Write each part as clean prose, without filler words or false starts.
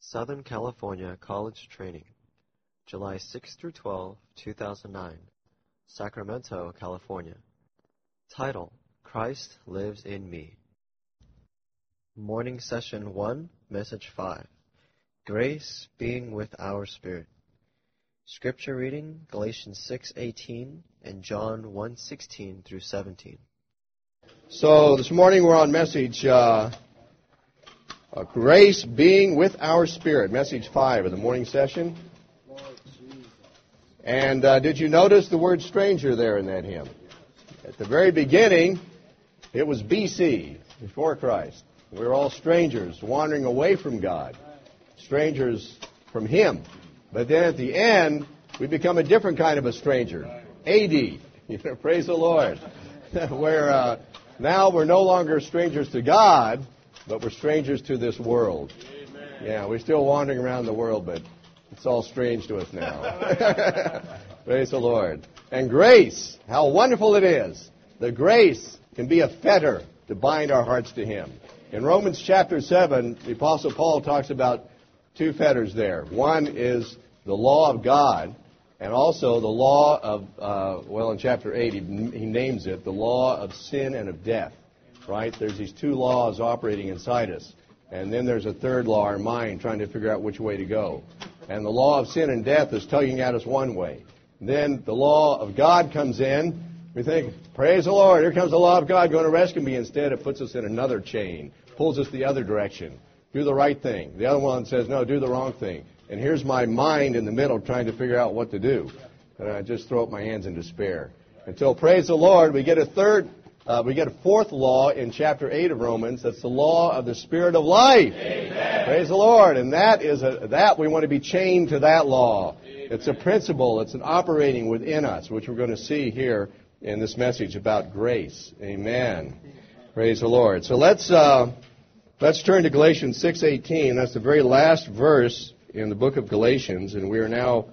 Southern California College Training, July 6 through 12, 2009, Sacramento, California. Title, Christ Lives in Me. Morning Session 1, Message 5, Grace Being with Our Spirit. Scripture reading, Galatians 6:18 and John 1:16 through 17. So this morning we're on message Grace Being with Our Spirit, message 5 of the morning session. And did you notice the word stranger there in that hymn? At the very beginning, it was BC, before Christ. We were all strangers, wandering away from God, strangers from Him. But then at the end, we become a different kind of a stranger, AD. Praise the Lord. Where now we're no longer strangers to God, but we're strangers to this world. Amen. Yeah, we're still wandering around the world, but it's all strange to us now. Praise the Lord. And grace, how wonderful it is. The grace can be a fetter to bind our hearts to Him. In Romans chapter 7, the Apostle Paul talks about two fetters there. One is the law of God, and also the law of, in chapter 8, he names it, the law of sin and of death. Right? There's these two laws operating inside us. And then there's a third law, our mind, trying to figure out which way to go. And the law of sin and death is tugging at us one way. Then the law of God comes in. We think, praise the Lord, here comes the law of God going to rescue me. Instead, it puts us in another chain, pulls us the other direction. Do the right thing. The other one says, no, do the wrong thing. And here's my mind in the middle trying to figure out what to do. And I just throw up my hands in despair. Until, praise the Lord, we get a fourth law in chapter 8 of Romans. That's the law of the Spirit of life. Amen. Praise the Lord. And that we want to be chained to that law. Amen. It's a principle. It's an operating within us, which we're going to see here in this message about grace. Amen. Praise the Lord. So let's turn to Galatians 6:18. That's the very last verse in the book of Galatians, and we are now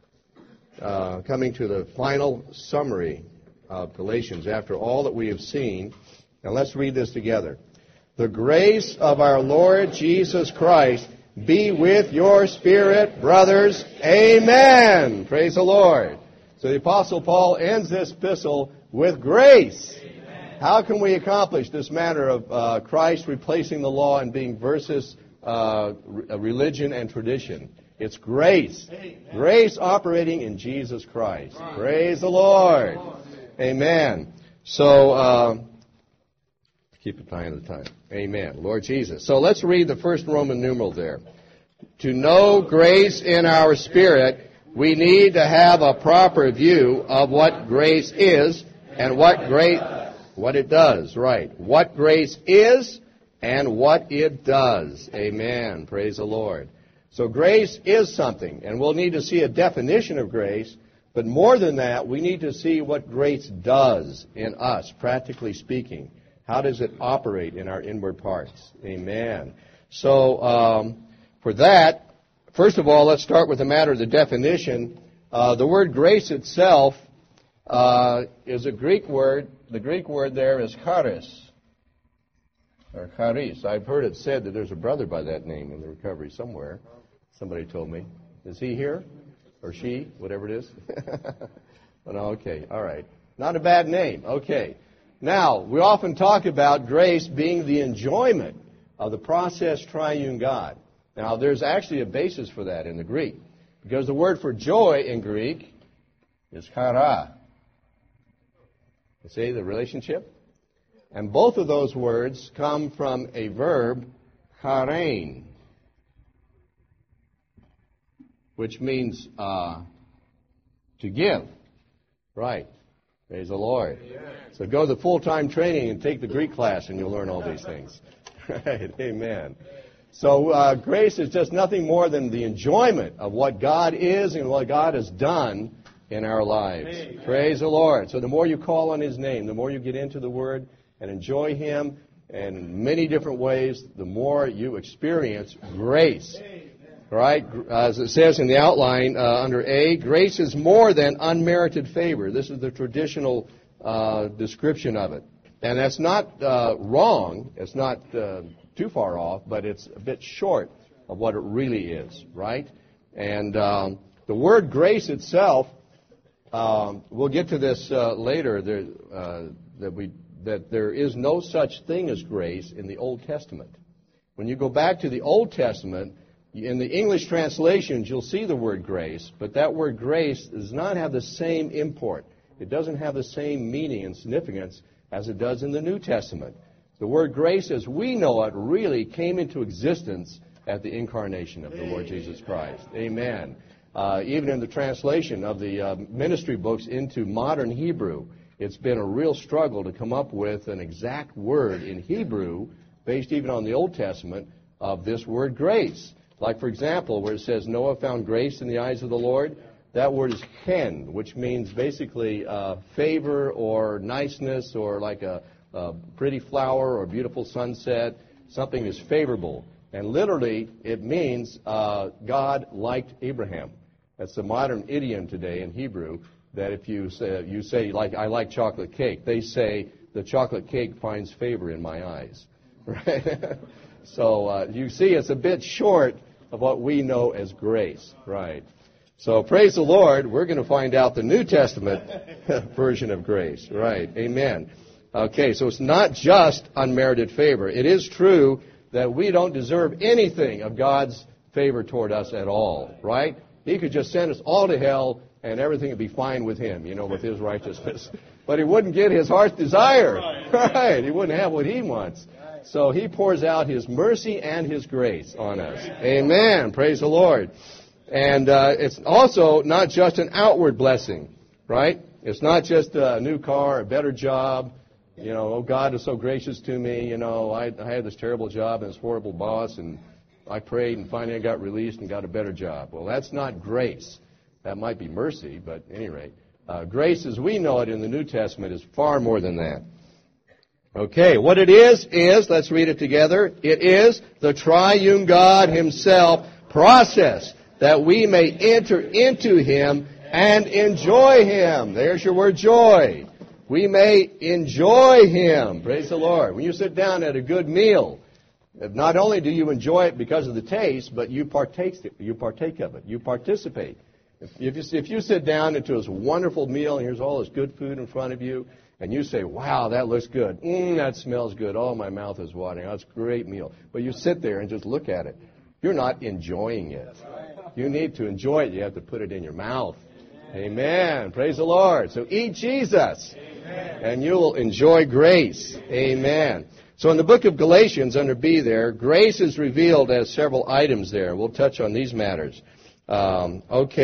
coming to the final summary of Galatians after all that we have seen. Now let's read this together. The grace of our Lord Jesus Christ be with your spirit, brothers. Amen. Praise the Lord. So the Apostle Paul ends this epistle with grace. Amen. How can we accomplish this matter of Christ replacing the law and being versus religion and tradition? It's grace. Amen. Grace operating in Jesus Christ. Right. Praise the Lord. Amen. So, keep it time at a time. Amen. Lord Jesus. So let's read the first Roman numeral there. To know grace in our spirit, we need to have a proper view of what grace is and what it does. Right. What grace is and what it does. Amen. Praise the Lord. So grace is something, and we'll need to see a definition of grace. But more than that, we need to see what grace does in us, practically speaking. How does it operate in our inward parts? Amen. So for that, first of all, let's start with the matter of the definition. The word grace itself is a Greek word. The Greek word there is charis, or charis. I've heard it said that there's a brother by that name in the recovery somewhere. Somebody told me. Is he here? Or she, whatever it is. Okay, all right. Not a bad name. Okay. Now, we often talk about grace being the enjoyment of the process triune God. Now, there's actually a basis for that in the Greek. Because the word for joy in Greek is chara. You see the relationship? And both of those words come from a verb, charein, which means to give. Right. Praise the Lord. So go to the full-time training and take the Greek class and you'll learn all these things. Right. Amen. So grace is just nothing more than the enjoyment of what God is and what God has done in our lives. Amen. Praise the Lord. So the more you call on His name, the more you get into the Word and enjoy Him in many different ways, the more you experience grace. Right? As it says in the outline under A, grace is more than unmerited favor. This is the traditional description of it. And that's not wrong. It's not too far off, but it's a bit short of what it really is, right? And the word grace itself, we'll get to this later, that there is no such thing as grace in the Old Testament. When you go back to the Old Testament, in the English translations, you'll see the word grace, but that word grace does not have the same import. It doesn't have the same meaning and significance as it does in the New Testament. The word grace, as we know it, really came into existence at the incarnation of the Lord Jesus Christ. Amen. Even in the translation of the ministry books into modern Hebrew, it's been a real struggle to come up with an exact word in Hebrew, based even on the Old Testament, of this word grace. Like, for example, where it says Noah found grace in the eyes of the Lord, that word is chen, which means basically favor or niceness, or like a pretty flower or beautiful sunset. Something is favorable. And literally, it means God liked Abraham. That's the modern idiom today in Hebrew, that if you say like, I like chocolate cake, they say the chocolate cake finds favor in my eyes. Right? So you see, it's a bit short of what we know as grace. Right. So praise the Lord, we're going to find out the New Testament version of grace. Right. Amen. Okay, so it's not just unmerited favor. It is true that we don't deserve anything of God's favor toward us at all. Right? He could just send us all to hell and everything would be fine with Him, with His righteousness. But He wouldn't get His heart's desire. Right. He wouldn't have what He wants. So He pours out His mercy and His grace on us. Amen. Praise the Lord. And it's also not just an outward blessing, right? It's not just a new car, a better job. Oh, God is so gracious to me. I had this terrible job and this horrible boss, and I prayed, and finally I got released and got a better job. Well, that's not grace. That might be mercy, but at any rate, grace as we know it in the New Testament is far more than that. Okay, what it is, let's read it together. It is the triune God Himself process that we may enter into Him and enjoy Him. There's your word, joy. We may enjoy Him. Praise the Lord. When you sit down at a good meal, not only do you enjoy it because of the taste, but you partake of it. You participate. If you sit down into this wonderful meal and here's all this good food in front of you, and you say, wow, that looks good. That smells good. Oh, my mouth is watering. That's a great meal. But you sit there and just look at it. You're not enjoying it. You need to enjoy it. You have to put it in your mouth. Amen. Praise the Lord. So eat Jesus, and you will enjoy grace. Amen. So in the book of Galatians, under B there, grace is revealed as several items there. We'll touch on these matters. I'm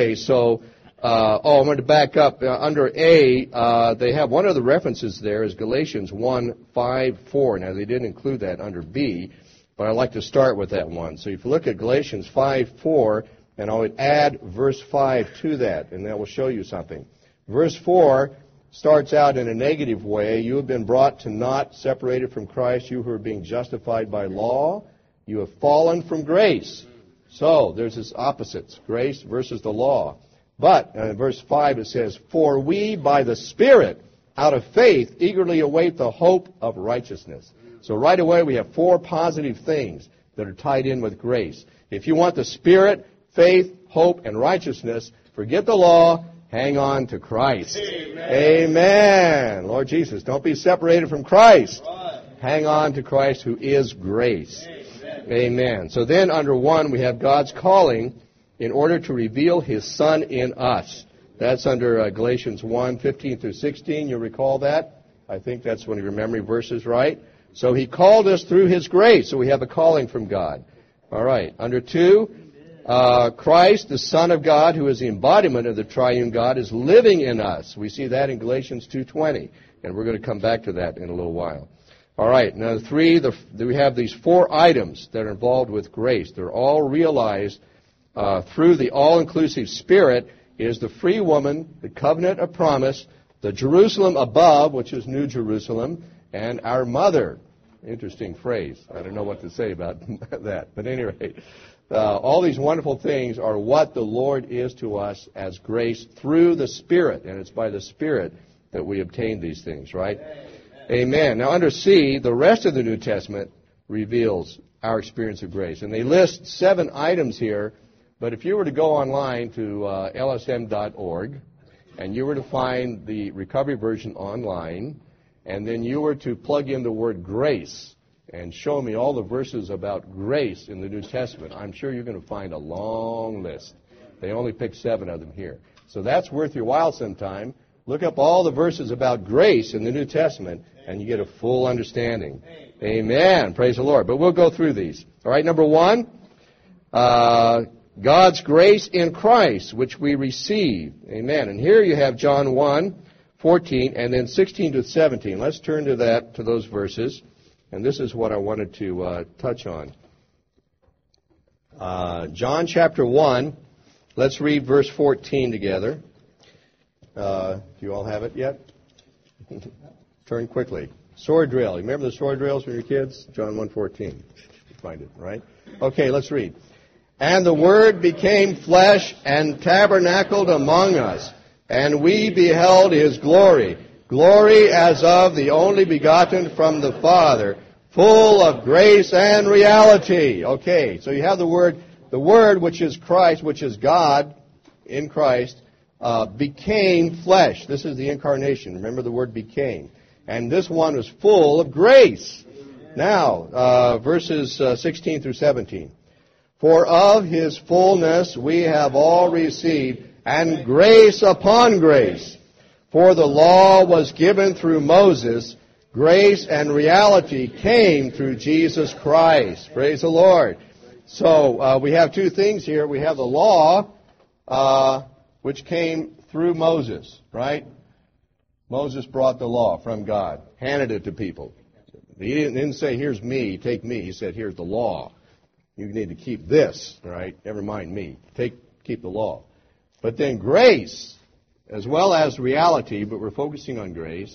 going to back up. Under A, they have one of the references there is Galatians 1:5-4. Now, they didn't include that under B, but I'd like to start with that one. So if you look at Galatians 5:4, and I would add verse 5 to that, and that will show you something. Verse 4 starts out in a negative way. You have been brought to naught, separated from Christ, you who are being justified by law. You have fallen from grace. So there's this opposites, grace versus the law. But in verse 5 it says, for we by the Spirit, out of faith, eagerly await the hope of righteousness. So right away we have four positive things that are tied in with grace. If you want the Spirit, faith, hope, and righteousness, forget the law, hang on to Christ. Amen. Amen. Lord Jesus, don't be separated from Christ. Right. Hang on to Christ who is grace. Amen. Amen. So then under 1 we have God's calling in order to reveal His Son in us. That's under Galatians 1:15-16. You'll recall that? I think that's one of your memory verses, right? So He called us through His grace. So we have a calling from God. All right. Under 2, Christ, the Son of God, who is the embodiment of the triune God, is living in us. We see that in Galatians 2:20. And we're going to come back to that in a little while. All right. Now 3, we have these 4 items that are involved with grace. They're all realized through the all-inclusive Spirit. Is the free woman, the covenant of promise, the Jerusalem above, which is New Jerusalem, and our mother. Interesting phrase. I don't know what to say about that. But at any rate, all these wonderful things are what the Lord is to us as grace through the Spirit. And it's by the Spirit that we obtain these things, right? Amen. Now under C, the rest of the New Testament reveals our experience of grace. And they list 7 items here, but if you were to go online to lsm.org, and you were to find the recovery version online, and then you were to plug in the word grace and show me all the verses about grace in the New Testament, I'm sure you're going to find a long list. They only picked 7 of them here. So that's worth your while sometime. Look up all the verses about grace in the New Testament, and you get a full understanding. Amen. Praise the Lord. But we'll go through these. All right, number 1, God's grace in Christ, which we receive. Amen. And here you have John 1:14, and then 16 to 17. Let's turn to those verses. And this is what I wanted to touch on. John chapter 1, let's read verse 14 together. Do you all have it yet? Turn quickly. Sword drill. Remember the sword drills when you were kids? John 1:14. You find it, right? Okay, let's read. And the Word became flesh and tabernacled among us, and we beheld His glory, glory as of the only begotten from the Father, full of grace and reality. Okay, so you have the Word which is Christ, which is God in Christ, became flesh. This is the incarnation. Remember the word became. And this one was full of grace. Now, verses 16 through 17. For of His fullness we have all received, and grace upon grace. For the law was given through Moses, grace and reality came through Jesus Christ. Praise the Lord. So we have 2 things here. We have the law, which came through Moses, right? Moses brought the law from God, handed it to people. He didn't say, here's me, take me. He said, here's the law. You need to keep this, right? Never mind me. Keep the law. But then grace, as well as reality, but we're focusing on grace,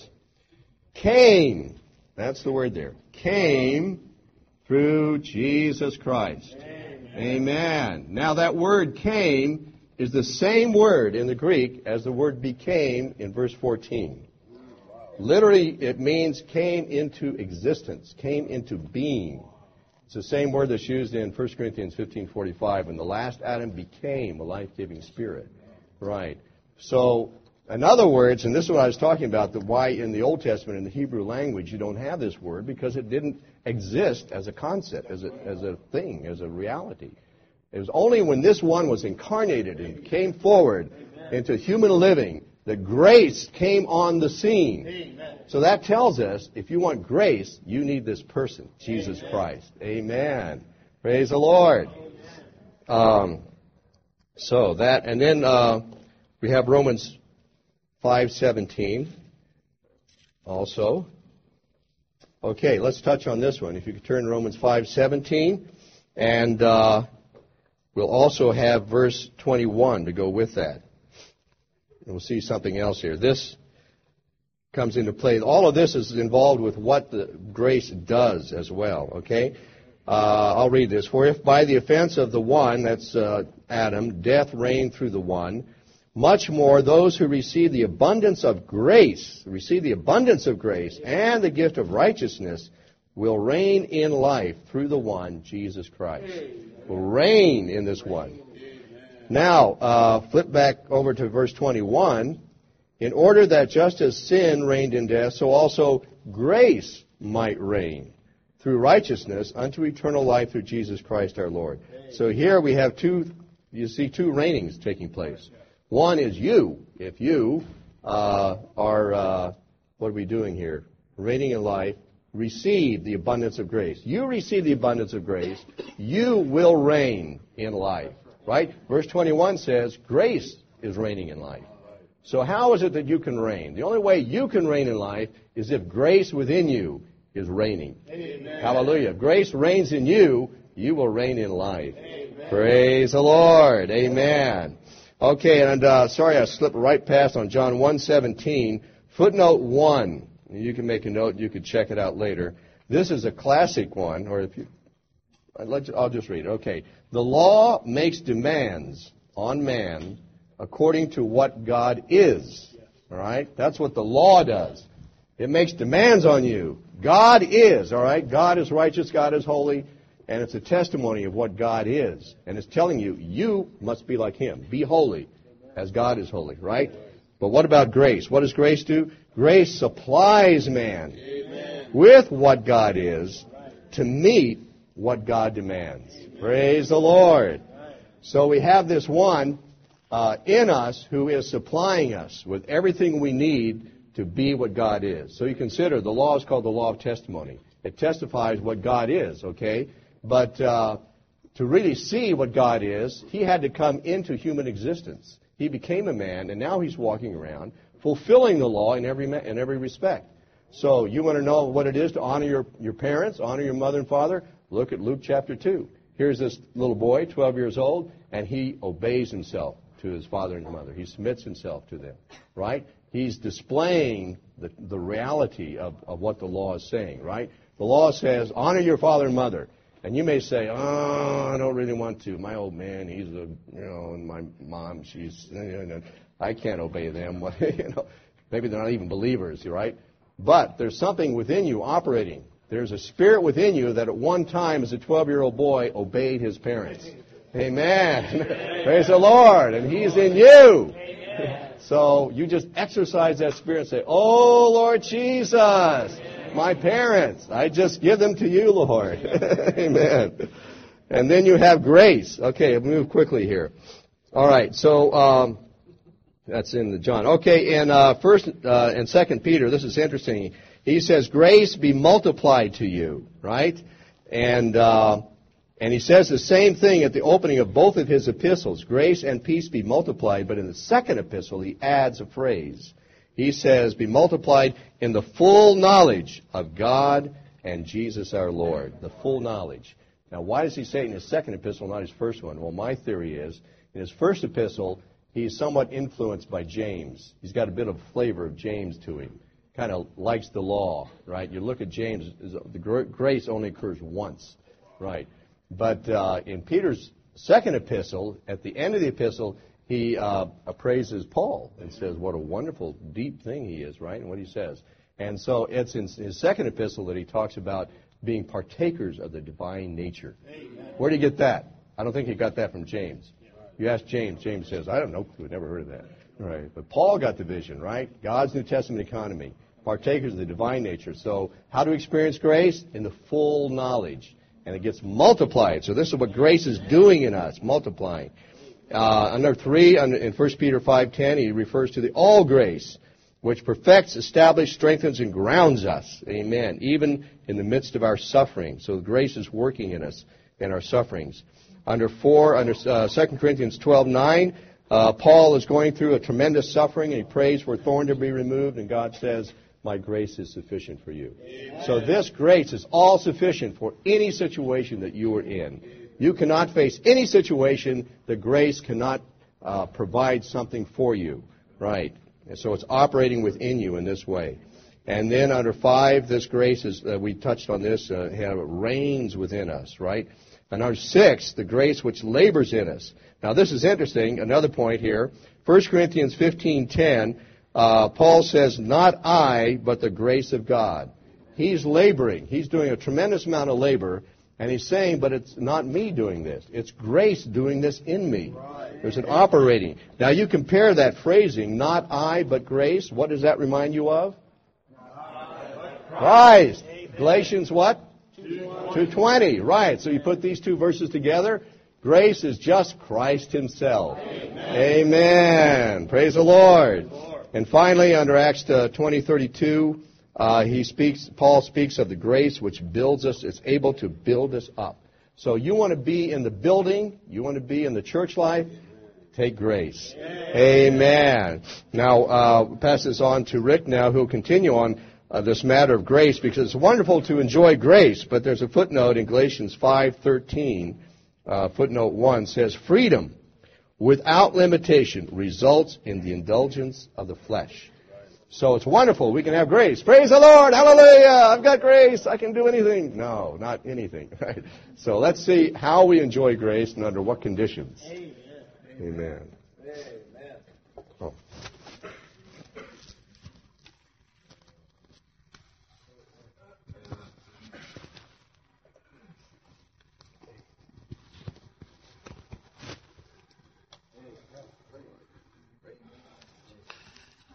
came. That's the word there. Came through Jesus Christ. Amen. Now that word came is the same word in the Greek as the word became in verse 14. Literally, it means came into existence, came into being. It's the same word that's used in 1 Corinthians 15:45, when the last Adam became a life-giving spirit. Right. So, in other words, and this is what I was talking about, why in the Old Testament, in the Hebrew language, you don't have this word, because it didn't exist as a concept, as a thing, as a reality. It was only when this one was incarnated and came forward into human living that grace came on the scene. Amen. So that tells us, if you want grace, you need this person, Jesus Christ. Amen. Praise the Lord. So that, and then we have Romans 5:17 also. Okay, let's touch on this one. If you could turn to Romans 5:17, and we'll also have verse 21 to go with that. And we'll see something else here. This comes into play. All of this is involved with what the grace does as well, okay? I'll read this. For if by the offense of the one, that's Adam, death reigned through the one, much more those who receive the abundance of grace, and the gift of righteousness will reign in life through the one, Jesus Christ. Will reign in this one. Now, flip back over to verse 21. In order that just as sin reigned in death, so also grace might reign through righteousness unto eternal life through Jesus Christ our Lord. So here we have two reignings taking place. One is you. If you are, what are we doing here? Reigning in life, receive the abundance of grace. You receive the abundance of grace, you will reign in life. Right? Verse 21 says, grace is reigning in life. So how is it that you can reign? The only way you can reign in life is if grace within you is reigning. Amen. Hallelujah. If grace reigns in you, you will reign in life. Amen. Praise the Lord. Amen. Okay, and sorry I slipped right past on John 1:17, footnote 1. You can make a note. You can check it out later. This is a classic one, or if you... I'll just read it. Okay. The law makes demands on man according to what God is. All right? That's what the law does. It makes demands on you. God is, all right? God is righteous. God is holy. and it's a testimony of what God is. And it's telling you, you must be like Him. Be holy, as God is holy, right? But what about grace? What does grace do? Grace supplies man with what God is to meet what God demands. Praise the Lord. So we have this one in us who is supplying us with everything we need to be what God is. So you consider the law is called the law of testimony. It testifies what God is, okay? But to really see what God is, He had to come into human existence. He became a man, and now He's walking around fulfilling the law in every respect. So you want to know what it is to honor your parents, honor your mother and father? Look at Luke chapter 2. Here's this little boy, 12 years old, and he obeys himself to his father and mother. He submits himself to them, right? He's displaying the reality of what the law is saying, right? The law says, honor your father and mother. And you may say, oh, I don't really want to. My old man, he's and my mom, she's, I can't obey them. Maybe they're not even believers, right? But there's something within you operating. There's a spirit within you that at one time, as a 12-year-old boy, obeyed his parents. Amen. Praise the Lord. And He's in you. So you just exercise that spirit and say, oh, Lord Jesus, my parents, I just give them to you, Lord. Amen. And then you have grace. Okay, I'll move quickly here. All right, so that's in the John. Okay, in 1st and 2nd Peter, this is interesting. He says, grace be multiplied to you, right? And he says the same thing at the opening of both of his epistles. Grace and peace be multiplied. But in the second epistle, he adds a phrase. He says, be multiplied in the full knowledge of God and Jesus our Lord. The full knowledge. Now, why does he say it in his second epistle, not his first one? Well, my theory is, in his first epistle, he's somewhat influenced by James. He's got a bit of flavor of James to him. Kind of likes the law, right? You look at James, the grace only occurs once, right? But in Peter's second epistle, at the end of the epistle, he praises Paul and says what a wonderful, deep thing he is, right? And what he says. And so it's in his second epistle that he talks about being partakers of the divine nature. Amen. Where did he get that? I don't think he got that from James. You ask James, James says, I don't know, we've never heard of that. Right. But Paul got the vision, right? God's New Testament economy. Partakers of the divine nature. So how to experience grace? In the full knowledge. And it gets multiplied. So this is what grace is doing in us, multiplying. Under 3, in 1 Peter 5:10, he refers to the all grace, which perfects, establishes, strengthens, and grounds us. Amen. Even in the midst of our suffering. So grace is working in us in our sufferings. Under 2 Corinthians 12:9, Paul is going through a tremendous suffering, and he prays for a thorn to be removed, and God says, my grace is sufficient for you. Amen. So this grace is all sufficient for any situation that you are in. You cannot face any situation that grace cannot provide something for you, right? And so it's operating within you in this way. And then under 5, this grace is, we touched on this, reigns within us, right? And under 6, the grace which labors in us. Now this is interesting, another point here. 1 Corinthians 15:10, Paul says, not I, but the grace of God. He's laboring. He's doing a tremendous amount of labor, and he's saying, but it's not me doing this. It's grace doing this in me. There's an operating. Now you compare that phrasing, not I, but grace. What does that remind you of? Christ. Galatians what? 2:20. Right. So you put these two verses together. Grace is just Christ Himself. Amen. Praise the Lord. And finally, under Acts 20:32, Paul speaks of the grace which builds us. It's able to build us up. So you want to be in the building, you want to be in the church life, take grace. Amen. Now, pass this on to Rick now, who will continue on this matter of grace, because it's wonderful to enjoy grace, but there's a footnote in Galatians 5:13, footnote 1 says, freedom without limitation results in the indulgence of the flesh. So it's wonderful. We can have grace. Praise the Lord. Hallelujah. I've got grace. I can do anything. No, not anything. Right? So let's see how we enjoy grace and under what conditions. Amen. Amen. Amen. Oh.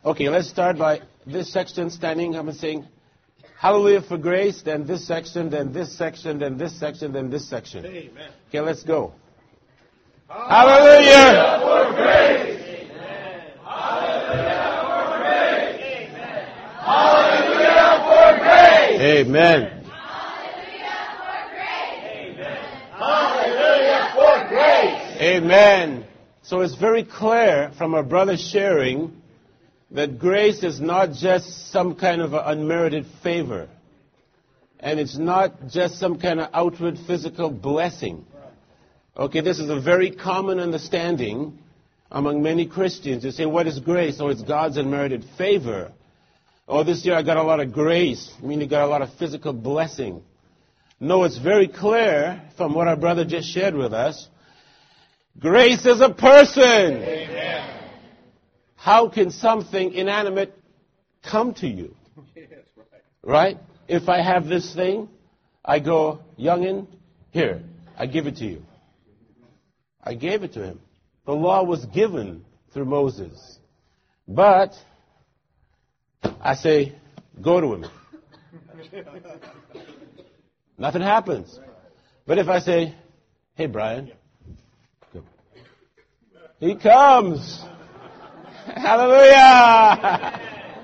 Okay, let's start by this section standing up and saying, hallelujah for grace, then this section, then this section, then this section, then this section. Amen. Okay, let's go. Hallelujah for grace. Amen. Hallelujah for grace. Amen. Hallelujah for grace. Amen. Hallelujah for grace. Amen. So it's very clear from our brother sharing that grace is not just some kind of an unmerited favor. And it's not just some kind of outward physical blessing. Okay, this is a very common understanding among many Christians. You say, what is grace? Oh, it's God's unmerited favor. Oh, this year I got a lot of grace. I mean, you got a lot of physical blessing. No, it's very clear from what our brother just shared with us. Grace is a person. Amen. How can something inanimate come to you? Right? If I have this thing, I go, youngin, here, I give it to you. I gave it to him. The law was given through Moses. But I say, go to him. Nothing happens. But if I say, hey, Brian, go. He comes. Hallelujah.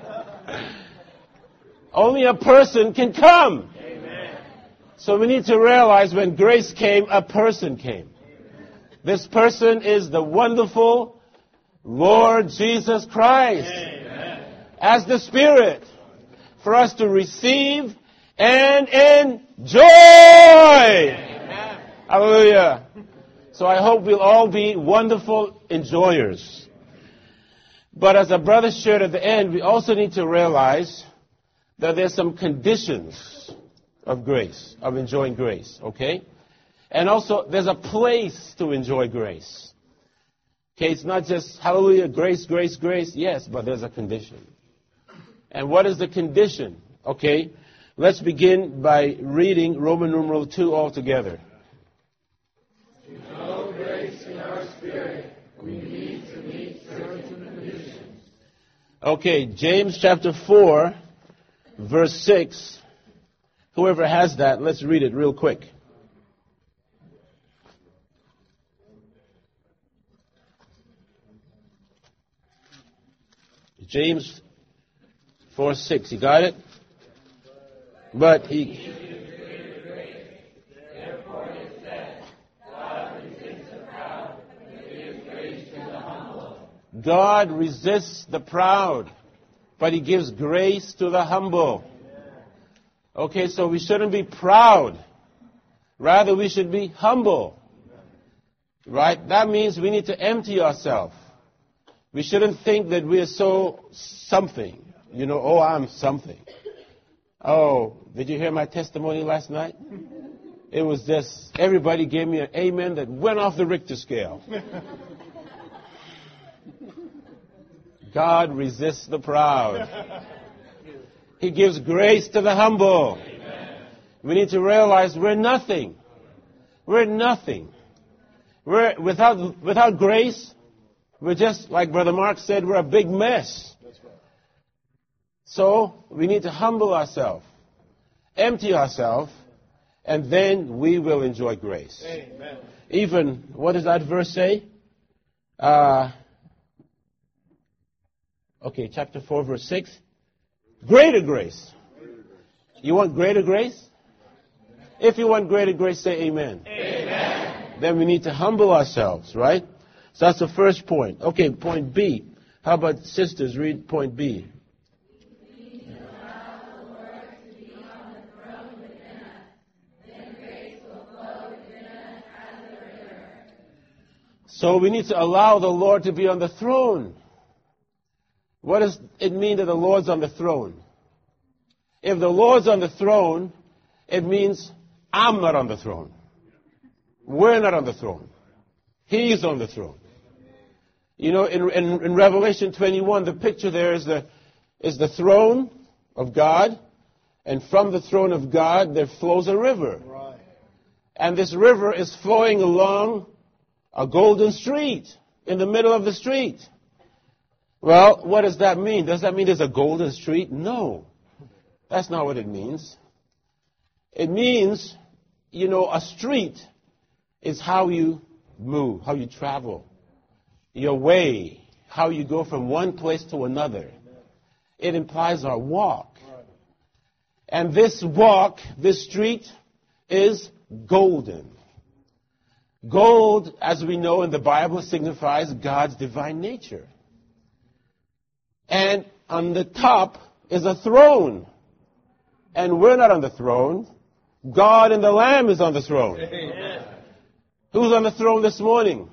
Only a person can come. Amen. So we need to realize when grace came, a person came. This person is the wonderful Lord Jesus Christ. Amen. As the Spirit for us to receive and enjoy. Amen. Hallelujah. So I hope we'll all be wonderful enjoyers. But as a brother shared at the end, we also need to realize that there's some conditions of grace, of enjoying grace, okay? And also, there's a place to enjoy grace. Okay, it's not just, hallelujah, grace, grace, grace. Yes, but there's a condition. And what is the condition? Okay, let's begin by reading Roman numeral 2 all together. To know grace in our spirit, we need to meet certain conditions. Okay, James chapter 4, verse 6. Whoever has that, let's read it real quick. James 4:6. You got it? But he... God resists the proud, but he gives grace to the humble. Okay, so we shouldn't be proud. Rather, we should be humble. Right? That means we need to empty ourselves. We shouldn't think that we are so something. You know, oh, I'm something. Oh, did you hear my testimony last night? It was just, everybody gave me an amen that went off the Richter scale. God resists the proud. He gives grace to the humble. Amen. We need to realize we're nothing. We're nothing. We're without grace, we're just, like Brother Mark said, we're a big mess. That's right. So we need to humble ourselves, empty ourselves, and then we will enjoy grace. Amen. Even, what does that verse say? Okay, chapter 4, verse 6. Greater grace. You want greater grace? If you want greater grace, say amen. Amen. Then we need to humble ourselves, right? So that's the first point. Okay, point B. How about sisters, read point B. So we need to allow the Lord to be on the throne. What does it mean that the Lord's on the throne? If the Lord's on the throne, it means I'm not on the throne. We're not on the throne. He's on the throne. You know, in Revelation 21, the picture there is the throne of God, and from the throne of God there flows a river. Right. And this river is flowing along a golden street, in the middle of the street. Well, what does that mean? Does that mean there's a golden street? No. That's not what it means. It means, a street is how you move, how you travel, your way, how you go from one place to another. It implies our walk. And this walk, this street, is golden. Gold, as we know in the Bible, signifies God's divine nature. And on the top is a throne. And we're not on the throne. God and the Lamb is on the throne. Amen. Who's on the throne this morning?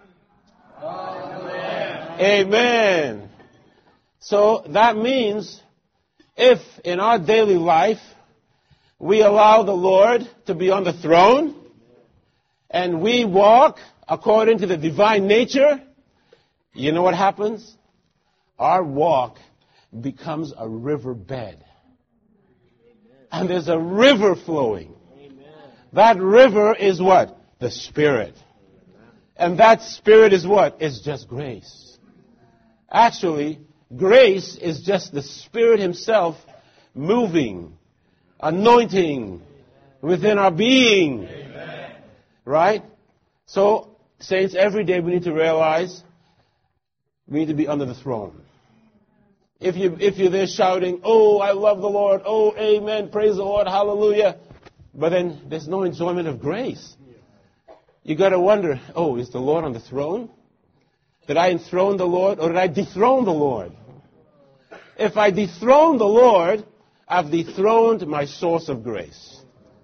Amen. So that means if in our daily life we allow the Lord to be on the throne and we walk according to the divine nature, you know what happens? Our walk becomes a riverbed. And there's a river flowing. That river is what? The Spirit. And that Spirit is what? It's just grace. Actually, grace is just the Spirit Himself moving, anointing within our being. Right? So, saints, every day we need to realize we need to be under the throne. If you're there shouting, oh, I love the Lord, oh, amen, praise the Lord, hallelujah, but then there's no enjoyment of grace. You got to wonder, oh, is the Lord on the throne? Did I enthrone the Lord or did I dethrone the Lord? If I dethrone the Lord, I've dethroned my source of grace.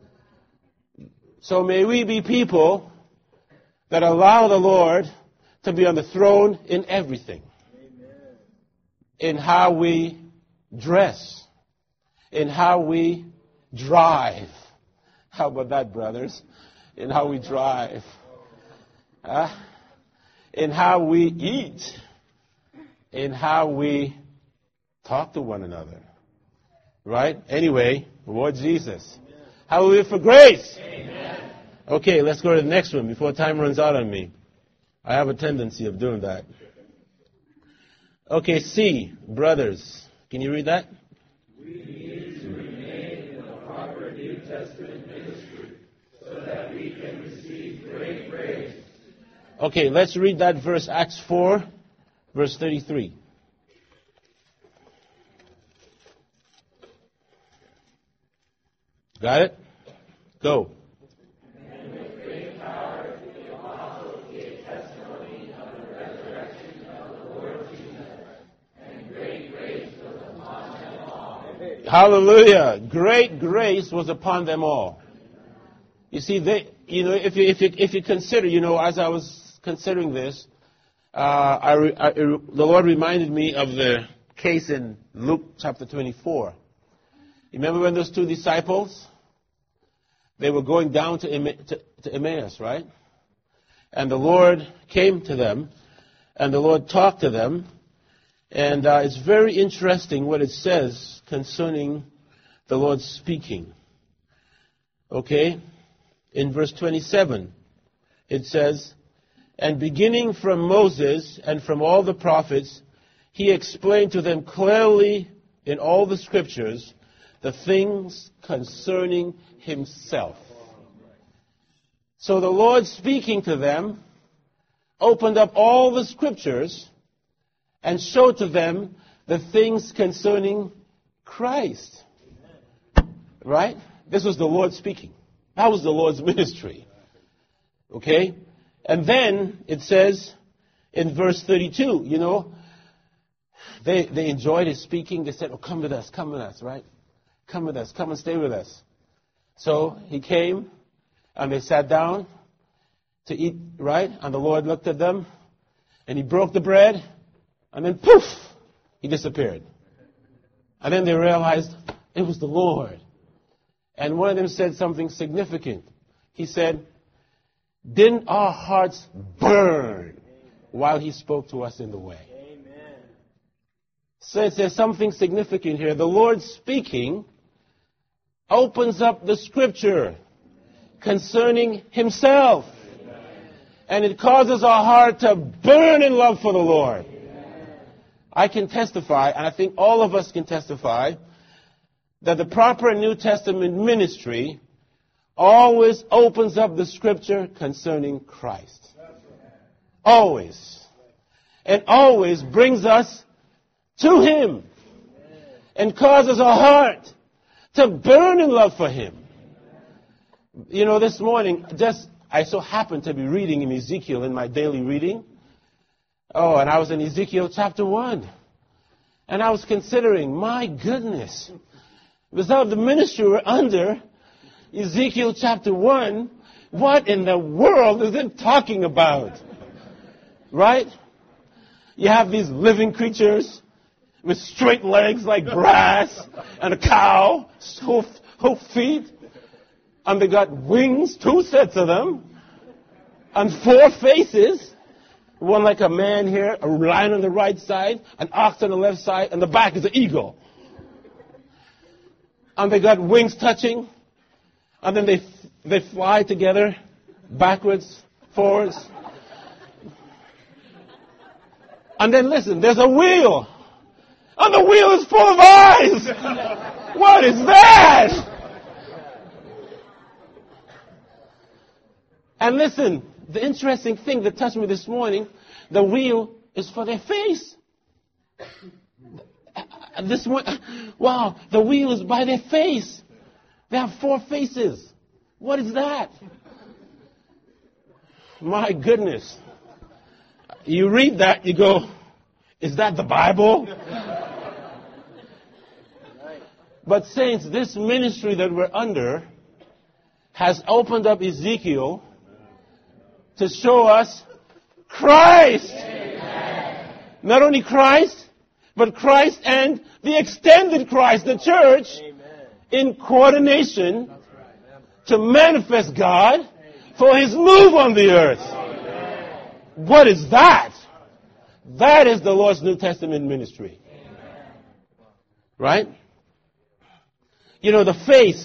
So may we be people that allow the Lord to be on the throne in everything. In how we dress, in how we drive. How about that, brothers? In how we drive. In how we eat. In how we talk to one another. Right? Anyway, Lord Jesus. Hallelujah for grace. Amen. Okay, let's go to the next one before time runs out on me. I have a tendency of doing that. Okay, C, brothers. Can you read that? We need to remain in the proper New Testament ministry so that we can receive great grace. Okay, let's read that verse, Acts 4, verse 33. Got it? Go. Hallelujah. Great grace was upon them all. You see, if you consider, as I was considering this, the Lord reminded me of the case in Luke chapter 24. You remember when those two disciples, they were going down to Emmaus, right? And the Lord came to them, and the Lord talked to them. And it's very interesting what it says concerning the Lord speaking. Okay? In verse 27, it says, and beginning from Moses and from all the prophets, He explained to them clearly in all the scriptures the things concerning Himself. So the Lord speaking to them opened up all the scriptures and showed to them the things concerning Christ. Right? This was the Lord speaking. That was the Lord's ministry. Okay? And then it says in verse 32, they enjoyed His speaking. They said, oh, come with us, right? Come with us, come and stay with us. So He came and they sat down to eat, right? And the Lord looked at them and He broke the bread. And then, poof, He disappeared. And then they realized it was the Lord. And one of them said something significant. He said, didn't our hearts burn while He spoke to us in the way? Amen. So there's something significant here. The Lord speaking opens up the scripture concerning Himself. Amen. And it causes our heart to burn in love for the Lord. I can testify, and I think all of us can testify, that the proper New Testament ministry always opens up the Scripture concerning Christ. Always. And always brings us to Him and causes our heart to burn in love for Him. You know, this morning, I so happened to be reading in Ezekiel in my daily reading. Oh, and I was in Ezekiel chapter 1. And I was considering, my goodness, without the ministry we're under, Ezekiel chapter 1, what in the world is it talking about? Right? You have these living creatures with straight legs like grass and a cow, hoof feet. And they got wings, 2 sets of them, and 4 faces. One like a man here, a lion on the right side, an ox on the left side, and the back is an eagle. And they got wings touching, and then they fly together, backwards, forwards. And then listen, there's a wheel, and the wheel is full of eyes. What is that? And listen, the interesting thing that touched me this morning, the wheel is for their face. Wow, the wheel is by their face. They have 4 faces. What is that? My goodness. You read that, you go, is that the Bible? But saints, this ministry that we're under has opened up Ezekiel to show us Christ. Amen. Not only Christ, but Christ and the extended Christ, the church, in coordination to manifest God for His move on the earth. What is that? That is the Lord's New Testament ministry. Right? You know, the face,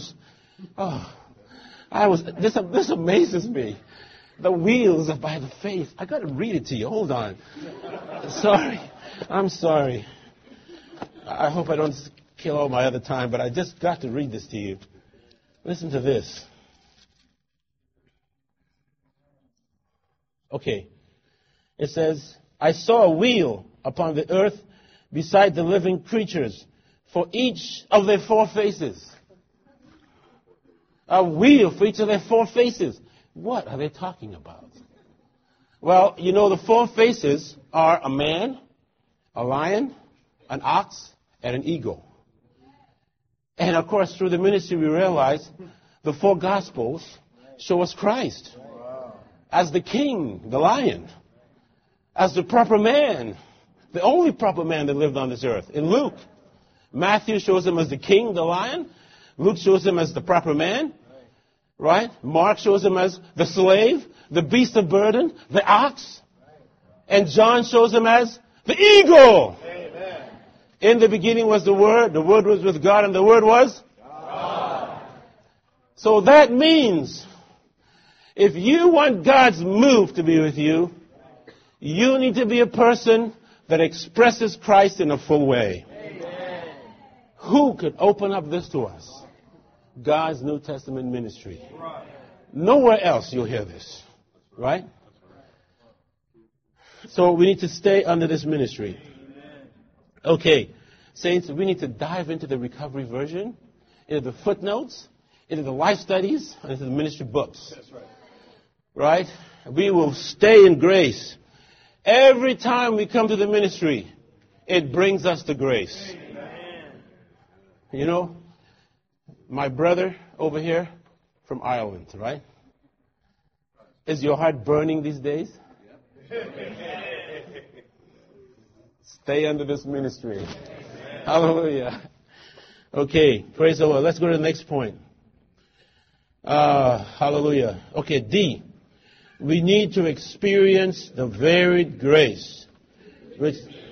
this amazes me. The wheels are by the face. I got to read it to you. Hold on. Sorry. I'm sorry. I hope I don't kill all my other time, but I just got to read this to you. Listen to this. Okay. It says, I saw a wheel upon the earth beside the living creatures for each of their 4 faces. A wheel for each of their 4 faces. What are they talking about? Well, you know, the 4 faces are a man, a lion, an ox, and an eagle. And of course, through the ministry, we realize the 4 Gospels show us Christ as the king, the lion, as the proper man, the only proper man that lived on this earth. In Luke, Matthew shows him as the king, the lion. Luke shows him as the proper man. Right? Mark shows him as the slave, the beast of burden, the ox. And John shows him as the eagle. Amen. In the beginning was the Word was with God, and the Word was God. So that means, if you want God's move to be with you, you need to be a person that expresses Christ in a full way. Amen. Who could open up this to us? God's New Testament ministry. Nowhere else you'll hear this. Right? So we need to stay under this ministry. Okay. Saints, we need to dive into the recovery version, into the footnotes, into the life studies, and into the ministry books. That's right. Right? We will stay in grace. Every time we come to the ministry, it brings us to grace. Amen. You know, my brother over here from Ireland, right? Is your heart burning these days? Stay under this ministry. Hallelujah. Okay, praise the Lord. Let's go to the next point. Hallelujah. Okay, D. We need to experience the varied grace, which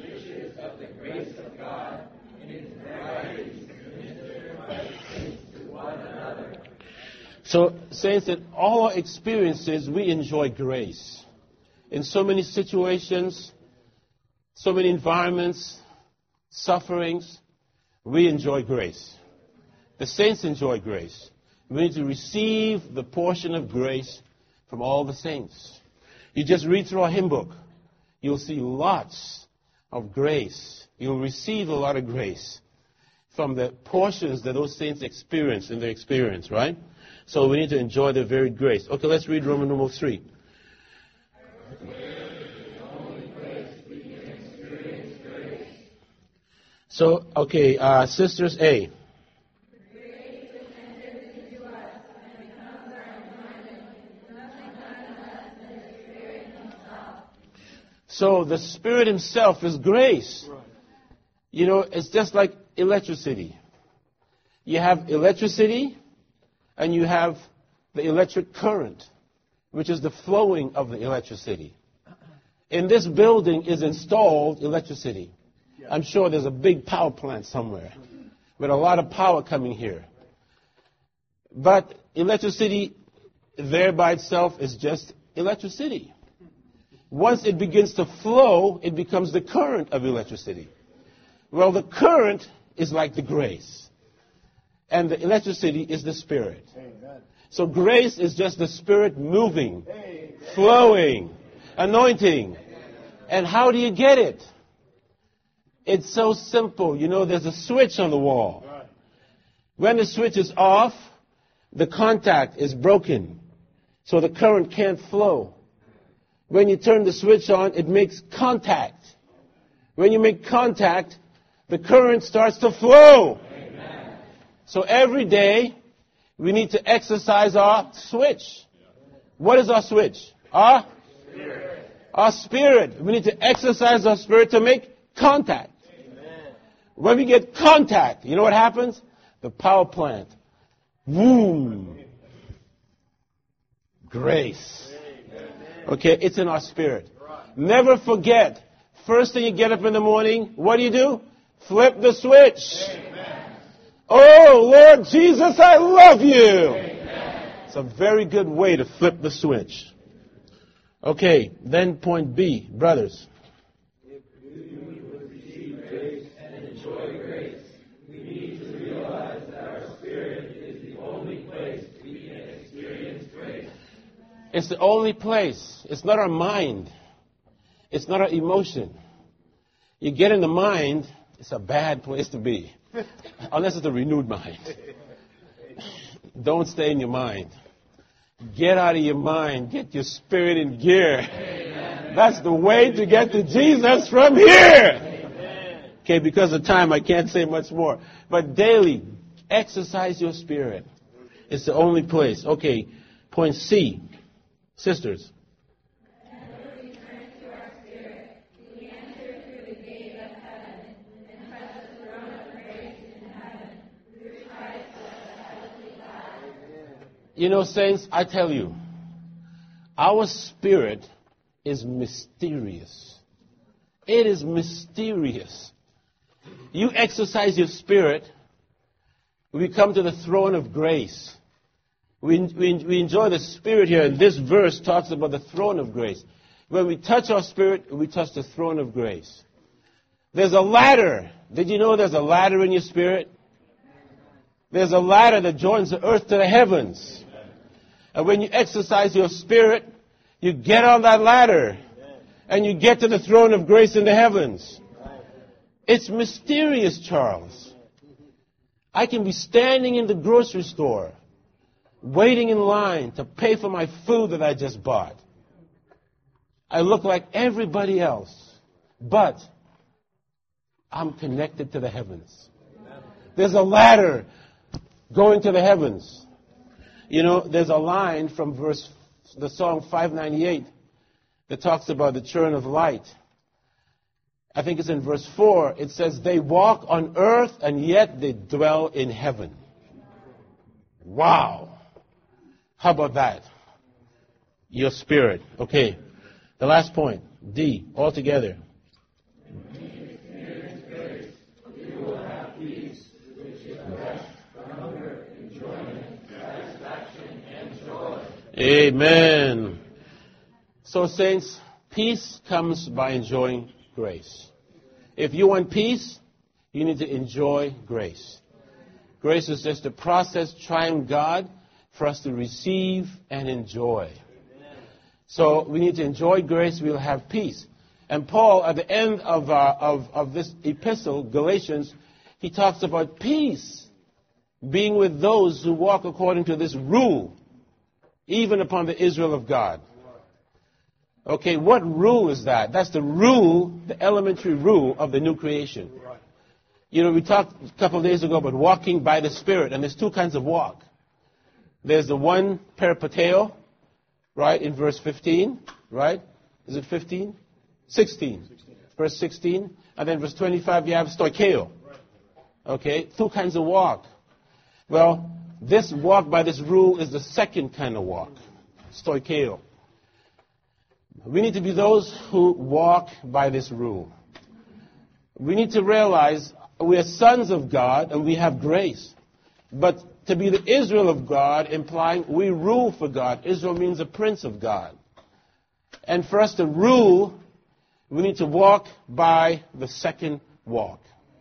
So, saints, in all our experiences, we enjoy grace. In so many situations, so many environments, sufferings, we enjoy grace. The saints enjoy grace. We need to receive the portion of grace from all the saints. You just read through our hymn book. You'll see lots of grace. You'll receive a lot of grace from the portions that those saints experience in their experience, right? So we need to enjoy their varied grace. Okay, let's read Romans number 3. So, okay, sisters A. So the Spirit Himself is grace. You know, it's just like electricity. You have electricity and you have the electric current, which is the flowing of the electricity. In this building is installed electricity. I'm sure there's a big power plant somewhere with a lot of power coming here. But electricity there by itself is just electricity. Once it begins to flow, it becomes the current of electricity. Well, the current is like the grace. And the electricity is the Spirit. Amen. So grace is just the Spirit moving, flowing, anointing. And how do you get it? It's so simple. You know, there's a switch on the wall. When the switch is off, the contact is broken. So the current can't flow. When you turn the switch on, it makes contact. When you make contact, the current starts to flow. Amen. So every day, we need to exercise our switch. What is our switch? Our spirit. Our spirit. We need to exercise our spirit to make contact. Amen. When we get contact, you know what happens? The power plant. Boom. Grace. Okay, it's in our spirit. Never forget, first thing you get up in the morning, what do? Flip the switch. Amen. Oh, Lord Jesus, I love you. Amen. It's a very good way to flip the switch. Okay, then point B, brothers. If we would receive grace and enjoy grace, we need to realize that our spirit is the only place we can experience grace. It's the only place. It's not our mind. It's not our emotion. You get in the mind, it's a bad place to be. Unless it's a renewed mind. Don't stay in your mind. Get out of your mind. Get your spirit in gear. Amen. That's the way to get to Jesus from here. Amen. Okay, because of time, I can't say much more. But daily, exercise your spirit. It's the only place. Okay, point C. Sisters. You know, saints, I tell you, our spirit is mysterious. It is mysterious. You exercise your spirit, we come to the throne of grace. We enjoy the Spirit here, and this verse talks about the throne of grace. When we touch our spirit, we touch the throne of grace. There's a ladder. Did you know there's a ladder in your spirit? There's a ladder that joins the earth to the heavens. And when you exercise your spirit, you get on that ladder, and you get to the throne of grace in the heavens. It's mysterious, Charles. I can be standing in the grocery store, waiting in line to pay for my food that I just bought. I look like everybody else, but I'm connected to the heavens. There's a ladder going to the heavens. You know, there's a line from the song 598 that talks about the children of light. I think it's in verse 4. It says, they walk on earth and yet they dwell in heaven. Wow. How about that? Your spirit. Okay. The last point. D. All together. Amen. So, saints, peace comes by enjoying grace. If you want peace, you need to enjoy grace. Grace is just a process trying God for us to receive and enjoy. So we need to enjoy grace, we'll have peace. And Paul, at the end of this epistle, Galatians, he talks about peace being with those who walk according to this rule, even upon the Israel of God. Okay, what rule is that? That's the rule, the elementary rule of the new creation. You know, we talked a couple of days ago about walking by the Spirit, and there's two kinds of walk. There's the one peripateo, right, in verse 15, right? Is it 15? 16. Verse 16. And then verse 25, you have stoikeo. Okay, two kinds of walk. Well, this walk by this rule is the second kind of walk, stoikeo. We need to be those who walk by this rule. We need to realize we are sons of God and we have grace. But to be the Israel of God, implying we rule for God. Israel means a prince of God. And for us to rule, we need to walk by the second walk.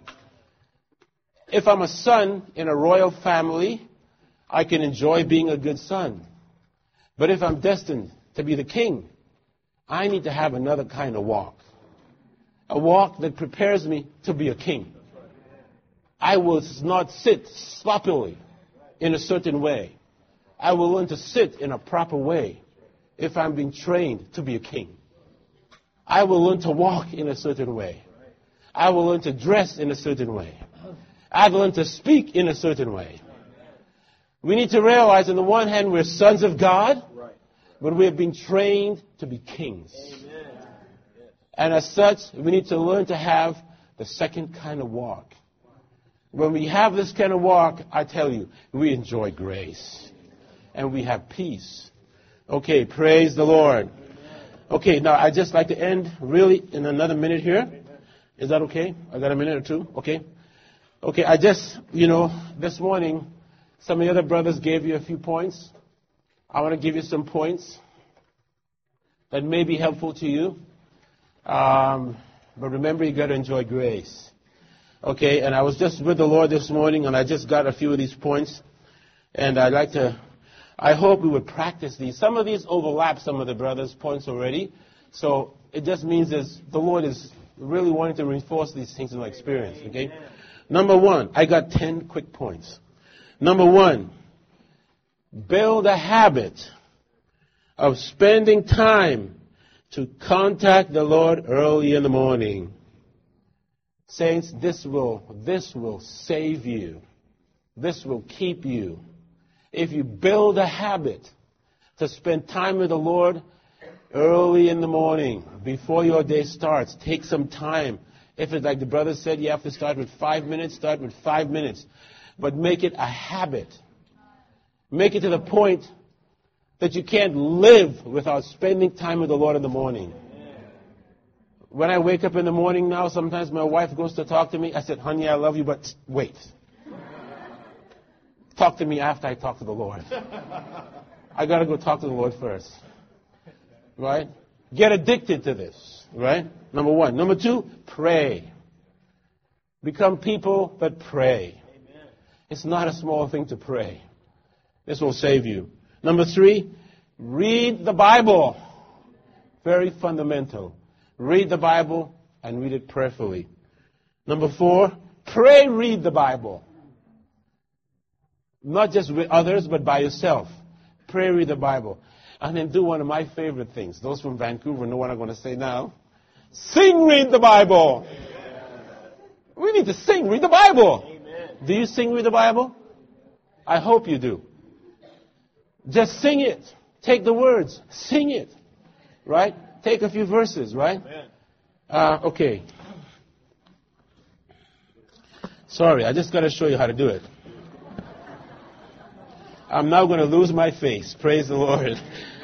If I'm a son in a royal family, I can enjoy being a good son. But if I'm destined to be the king, I need to have another kind of walk. A walk that prepares me to be a king. I will not sit sloppily in a certain way. I will learn to sit in a proper way if I'm being trained to be a king. I will learn to walk in a certain way. I will learn to dress in a certain way. I will learn to speak in a certain way. We need to realize, on the one hand, we're sons of God, but we have been trained to be kings. And as such, we need to learn to have the second kind of walk. When we have this kind of walk, I tell you, we enjoy grace. And we have peace. Okay, praise the Lord. Okay, now I'd just like to end really in another minute here. Is that okay? I got a minute or two? Okay. Okay, I just, this morning, some of the other brothers gave you a few points. I want to give you some points that may be helpful to you. But remember, you got to enjoy grace. Okay, and I was just with the Lord this morning, and I just got a few of these points. And I hope we would practice these. Some of these overlap some of the brothers' points already. So it just means that the Lord is really wanting to reinforce these things in my experience. Okay? Number one, I got 10 quick points. Number one, build a habit of spending time to contact the Lord early in the morning. Saints, this will save you. This will keep you. If you build a habit to spend time with the Lord early in the morning, before your day starts, take some time. If it's like the brother said, you have to start with 5 minutes, start with 5 minutes. But make it a habit. Make it to the point that you can't live without spending time with the Lord in the morning. When I wake up in the morning now, sometimes my wife goes to talk to me. I said, honey, I love you, but wait. Talk to me after I talk to the Lord. I got to go talk to the Lord first. Right? Get addicted to this. Right? Number one. Number two, pray. Become people that pray. Amen. It's not a small thing to pray. This will save you. Number three, read the Bible. Very fundamental. Read the Bible and read it prayerfully. Number four, pray, read the Bible. Not just with others, but by yourself. Pray, read the Bible. And then do one of my favorite things. Those from Vancouver know what I'm going to say now. Sing, read the Bible. We need to sing, read the Bible. Amen. Do you sing, read the Bible? I hope you do. Just sing it. Take the words. Sing it. Right? Take a few verses, right? Okay. Sorry, I just got to show you how to do it. I'm now going to lose my face. Praise the Lord.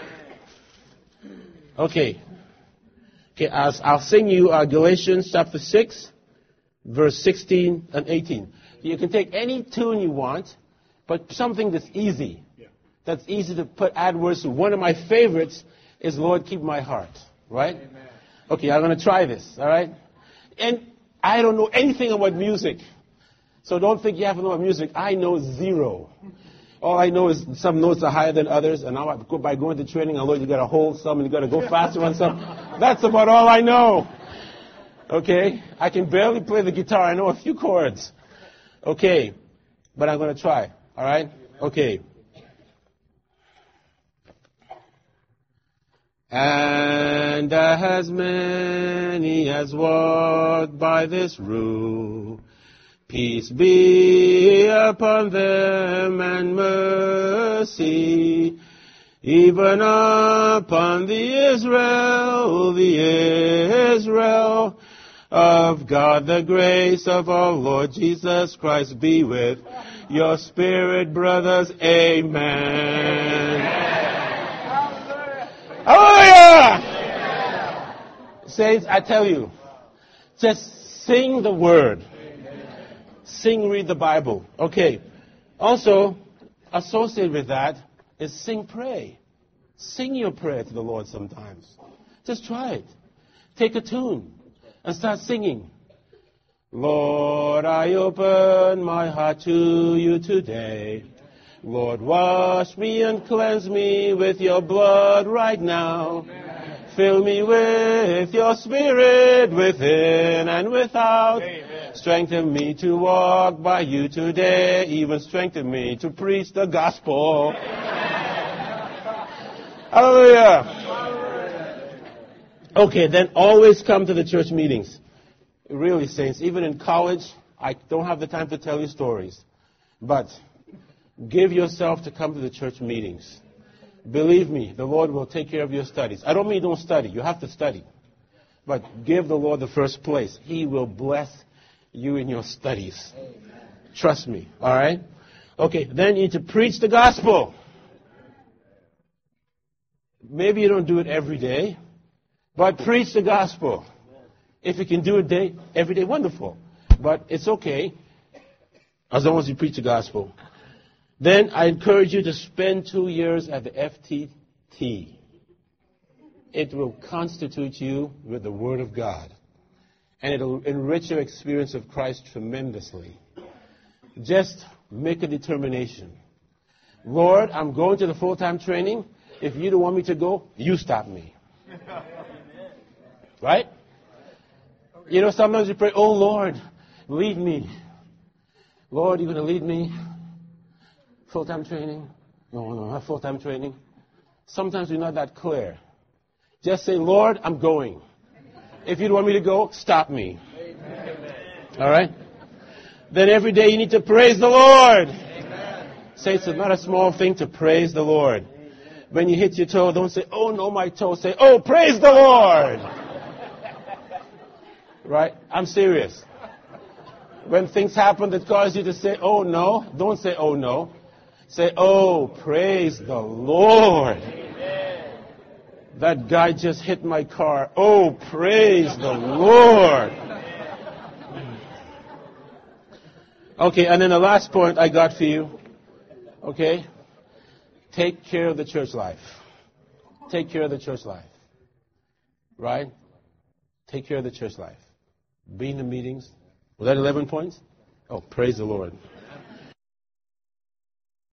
Okay. Okay, I'll sing you Galatians chapter 6, verse 16 and 18. You can take any tune you want, but something that's easy. That's easy to add words to. One of my favorites is Lord, Keep My Heart. Right? Amen. Okay, I'm going to try this, all right? And I don't know anything about music. So don't think you have to know about music. I know zero. All I know is some notes are higher than others, and now by going to training, I learned you got to hold some and you got to go faster on some. That's about all I know. Okay? I can barely play the guitar. I know a few chords. Okay. But I'm going to try. All right? Okay. And as many as walk by this rule, peace be upon them and mercy, even upon the Israel of God. The grace of our Lord Jesus Christ be with your spirit, brothers. Amen. Hallelujah! Saints, I tell you, just sing the word. Sing, read the Bible. Okay. Also, associated with that is sing, pray. Sing your prayer to the Lord sometimes. Just try it. Take a tune and start singing. Lord, I open my heart to you today. Lord, wash me and cleanse me with your blood right now. Fill me with your spirit within and without. Strengthen me to walk by you today. Even strengthen me to preach the gospel. Hallelujah. Okay, then always come to the church meetings. Really, saints, even in college, I don't have the time to tell you stories. But give yourself to come to the church meetings. Believe me, the Lord will take care of your studies. I don't mean don't study. You have to study. But give the Lord the first place. He will bless you in your studies. Trust me. All right? Okay, then you need to preach the gospel. Maybe you don't do it every day, but preach the gospel. If you can do it every day, wonderful. But it's okay as long as you preach the gospel. Then I encourage you to spend 2 years at the FTT. It will constitute you with the Word of God. And it will enrich your experience of Christ tremendously. Just make a determination. Lord, I'm going to the full-time training. If you don't want me to go, you stop me. Right? You know, sometimes you pray, oh Lord, lead me. Lord, you're going to lead me? Full-time training? No, not full-time training. Sometimes we're not that clear. Just say, Lord, I'm going. If you don't want me to go, stop me. Amen. All right? Then every day you need to praise the Lord. Amen. Say it's not a small thing to praise the Lord. When you hit your toe, don't say, oh no, my toe. Say, oh, praise the Lord. Right? I'm serious. When things happen that cause you to say, oh no, don't say, oh no. Say, oh, praise the Lord. Amen. That guy just hit my car. Oh, praise the Lord. Okay, and then the last point I got for you. Okay? Take care of the church life. Take care of the church life. Right? Take care of the church life. Be in the meetings. Was that 11 points? Oh, praise the Lord.